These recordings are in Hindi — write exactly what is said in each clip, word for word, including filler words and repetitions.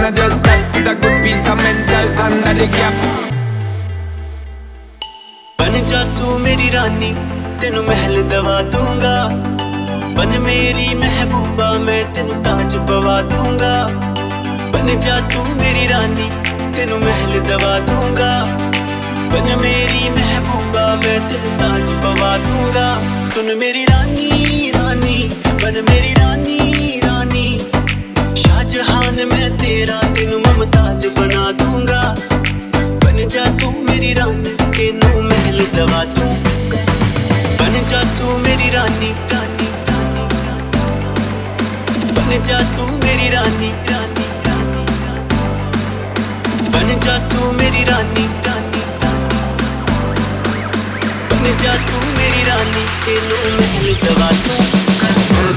wanna just that is a good piece of mental under the cap. बन जा तू मेरी रानी तेनू महल दवा दूंगा, बन मेरी महबूबा मैं तेनू ताज पवा दूंगा। बन जा तू मेरी रानी तेनू महल दवा दूंगा, बन मेरी महबूबा मैं तेनू ताज पवा दूंगा। सुन मेरी रानी रानी बन मेरी रानी रानी, शाहजहान मैं तेरा तेनू मुमताज बना दूंगा। बन जा तू मेरी रानी तेनू महल दवा दूंगा, बन जा तू मेरी रानी रानी बन जा तू मेरी रानी रानी बन जा तू मेरी रानी रानी बन जा तू मेरी रानी तेनू महल दवा दूंगा।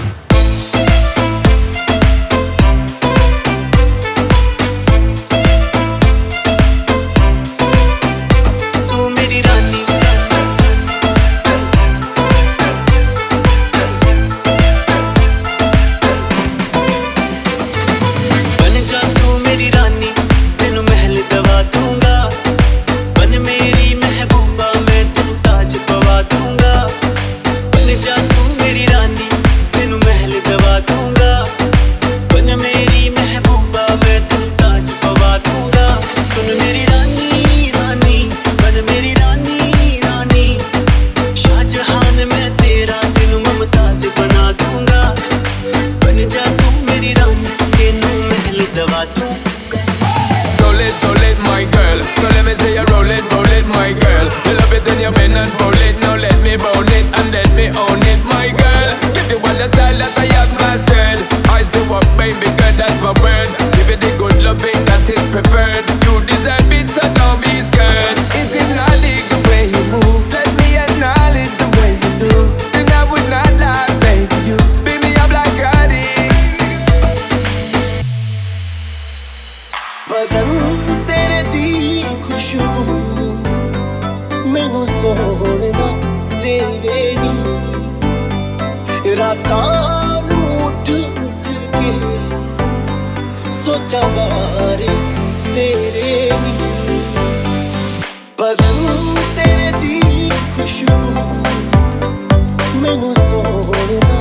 Roll it, roll it, my girl. So let me say you roll it, roll it, my girl. You love it when you bend and roll it. Now let me roll it and let me own it, my girl. Give you all the style that I have mastered. I say what, baby girl, that's my word. Give you the good loving that is preferred. You deserve it, so don't be scared. It's hypnotic the way you move. Let me acknowledge the way you do. Then I would not lie, baby. You beat me up like Scotty. बदन तेरे दी खुशबू मैनू सोहना देवेगी, रातां नूं उठ उठ के सोचा बारे तेरे दी। बदन तेरे दी खुशबू मैनू सोहना